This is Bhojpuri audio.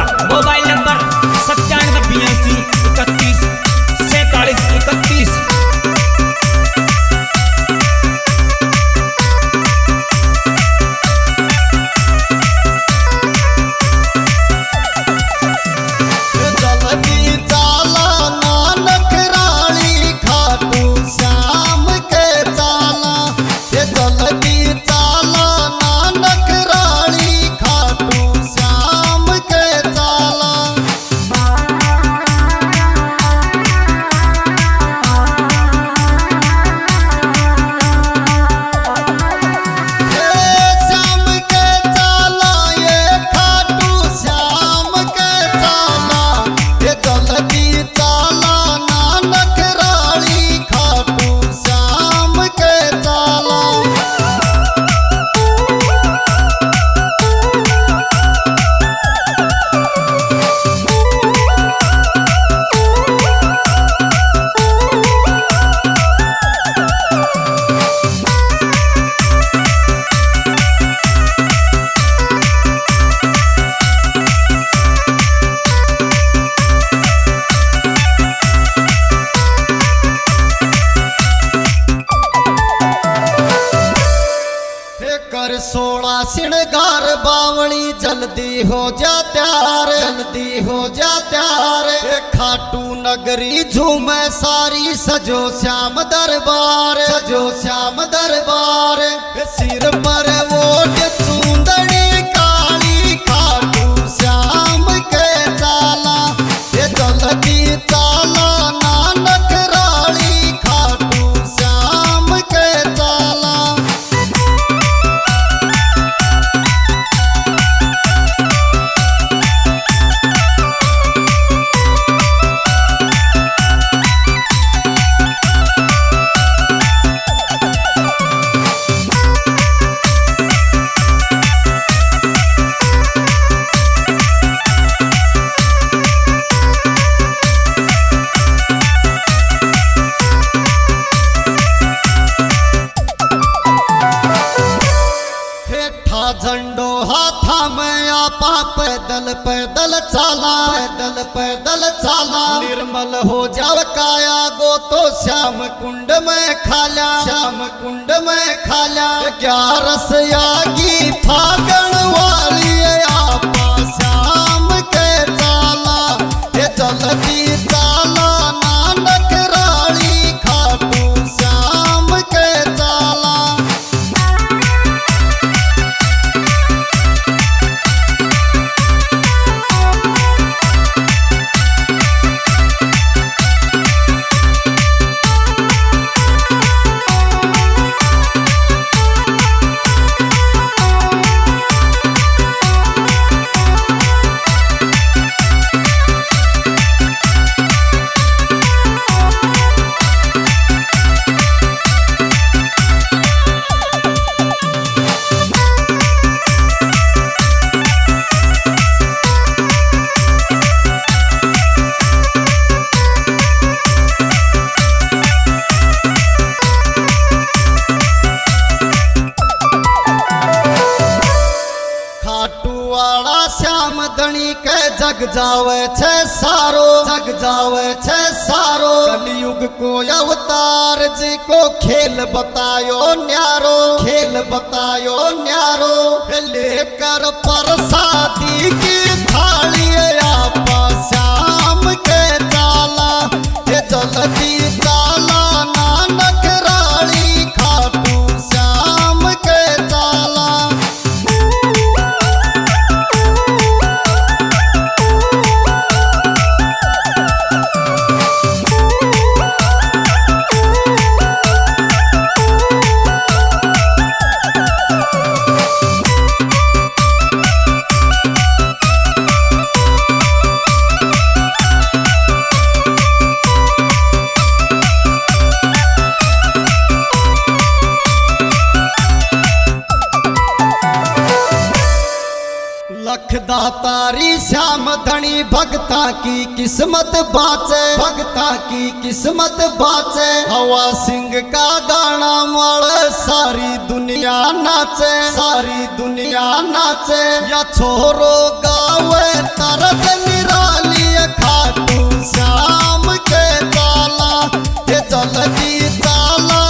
Mobile number 9782314731। कर 16 श्रृंगार बावली जल्दी हो जा त्यार, जल्दी हो जा त्यार। खाटू नगरी झूमे सारी सजो श्याम दरबार, सजो श्याम दरबार। सिर पर वोट चूंदड़ी काली खाटू श्याम के चाला, ये जल्दी चाला नानक राली खाटू श्याम के चाला। झंडो हाथा में आपा पैदल पैदल चाला, पैदल पैदल चाला। निर्मल हो जाव काया गो तो श्याम कुंड में खाल्या, श्याम कुंड में खाल्या। 11 यागी फागण वाली आपा श्याम के चाला, ये जल्दी चाला नानक राली खाटू श्याम के चाला। श्याम धनी के जग जावे छे सारो, जग जावे छे सारो। कलयुग को अवतार जी को खेल बतायो न्यारो, खेल बतायो न्यारो। लेकर प्रसादी की थाली आपा श्याम के चाला, ये जल्दी चाला नानक राली खाटू श्याम के चाला। लखदातारी श्याम धनी भगता की किस्मत बाचे, भगता की किस्मत बाचे। हवा सिंह का गाना मारे सारी दुनिया नाचे, सारी दुनिया नाचे। या छोरो गा वे तरस निराली खाटू श्याम के ताला ये जल्दी ताला